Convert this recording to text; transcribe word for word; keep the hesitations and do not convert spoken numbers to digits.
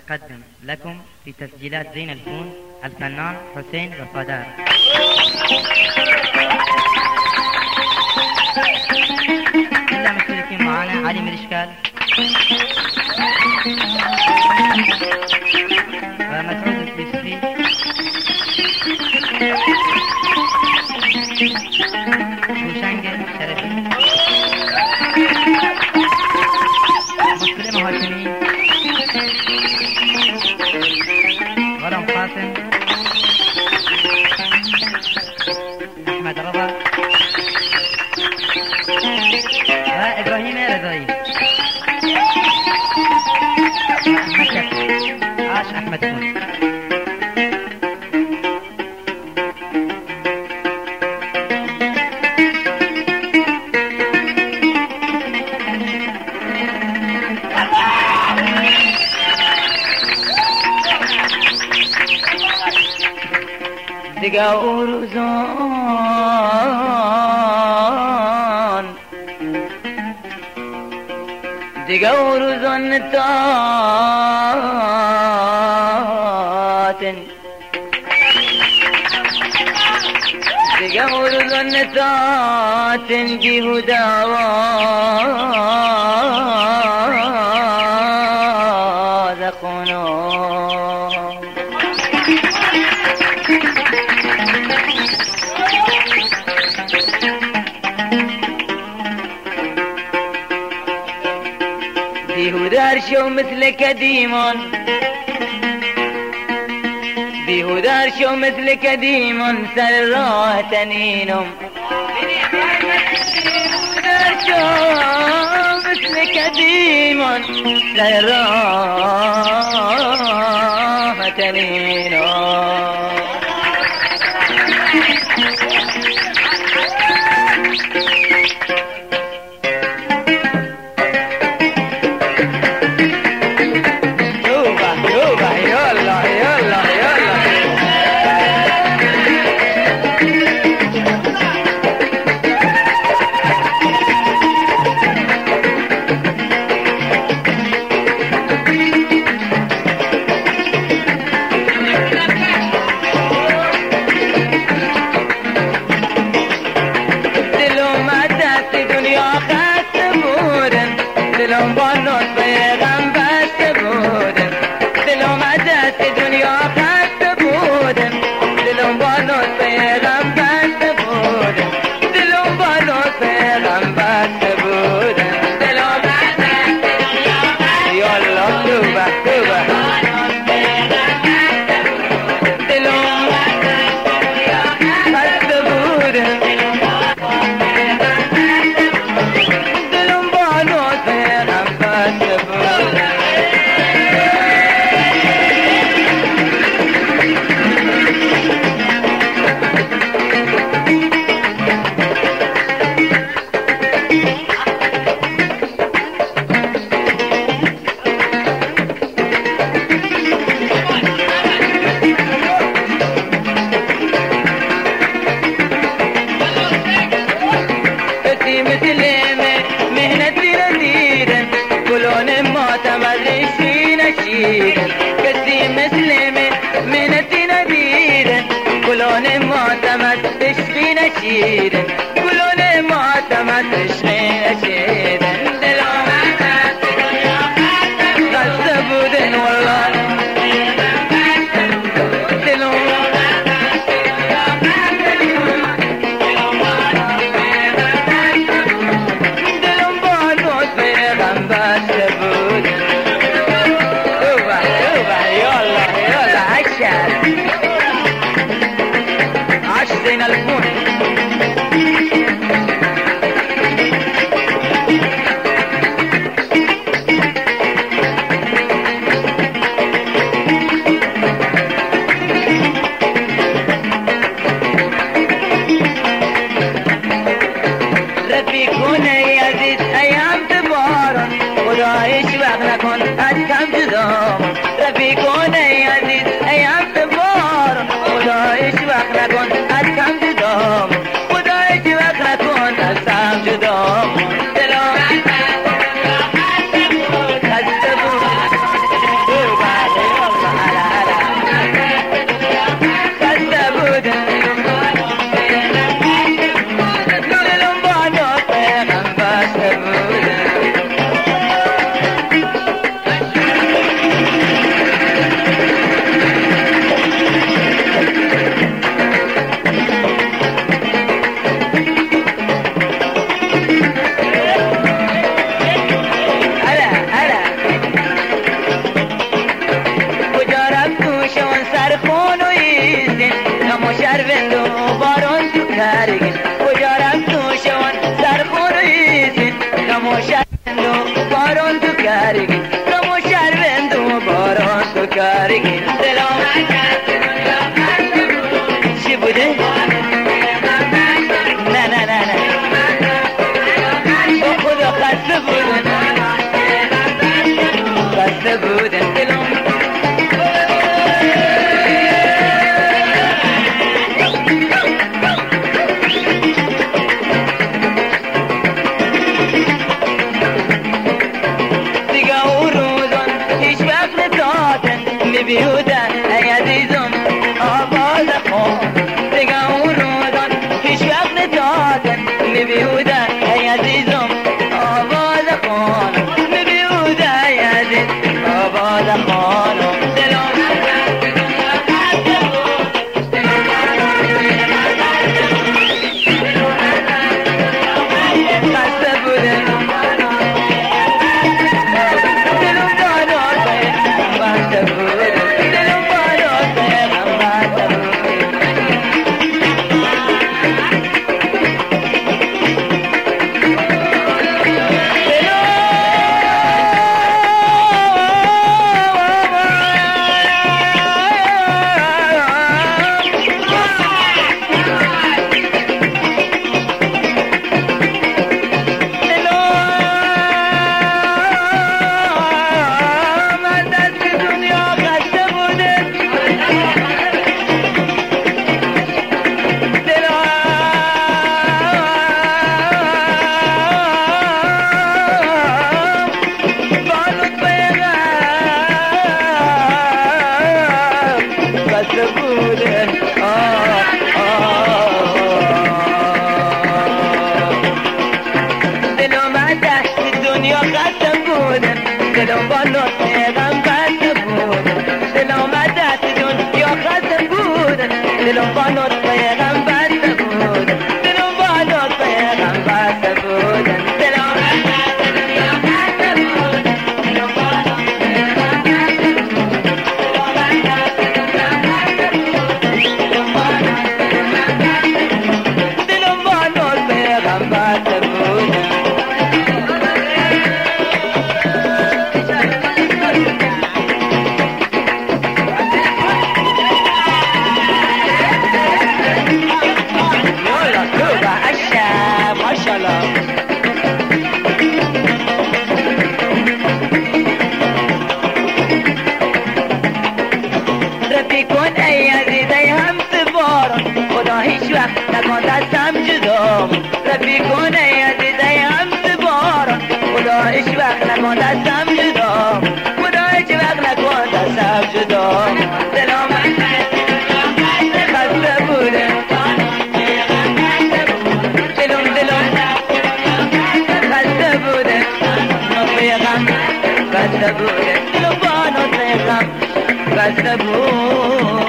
نقدم لكم في تسجيلات زين الفون الفنان حسين وفادار. كلها مشتركين معنا علي من الإشكال ومسعود السيسي وشنقل شرفي مسلم هاشمي غرام قاسم أحمد رضا وإبراهيم رضاي أحمد شك عاش أحمد فون. دقا ورزان دقا ورزان تاتن دقا ورزان تاتن بهداوا ذقنا بيهودار شو مثلك ديمون بيهودار شو مثلك ديمون سر تنينم بيهودار شو مثلك ديمون سر تنينم دلم بالوس پیغم بست بودم دلم عدت دنیا خست بودم دلم بالوس پیغم بست بودم دلم بالوس پیغم بست بودم دلم عدت دنیا خست یالا توبه توبه دلم عدت دنیا خست بودم كسي مسلمة منتي نبيرا كلون معتمد تشغي نشيرا كلون معتمد تشغي نشيرا دلوم غزبودن والله دلوم دلوم بالوس بيغم بسبودن عاش زين الفون رفيقون يزيد ايام تبارن ولا يشوق لكن اتكم جدام رفيقون يزيد ايام تبارن ولا يشوق لكن اتكم جدام بیچارگی دلم چی بوده؟ نه نه نه نه با خدا خسته بودن خسته بودن دلم بیودن ای عزیزم آواز خون دیگه اون روزان هیچ وقت ندادن می بیودن ای عزیزم آواز خون می بیودن ای عزیز آواز خونم دلم خسته بودن دلم دانات خسته بودن دلم با نوت غم بسته بود دلم دست دنیا خسته بود دلم با نوت غم بسته بود دلم با نوت غم بسته بود دلم بسته بود دلم با دلم با نوت غم بسته بود رفیقون ای عزیزای هم سوارم خدا هیچ وقت نکن دستم جدا رفیقون ای عزیزای هم سوارم خدا هیچ وقت نکن دستم جدا خدا هیچ وقت نکن دستم جدا دلم خسته بوده دلم دلم خسته بوده نوی غم خسته بوده دلم با نوی غم خسته بود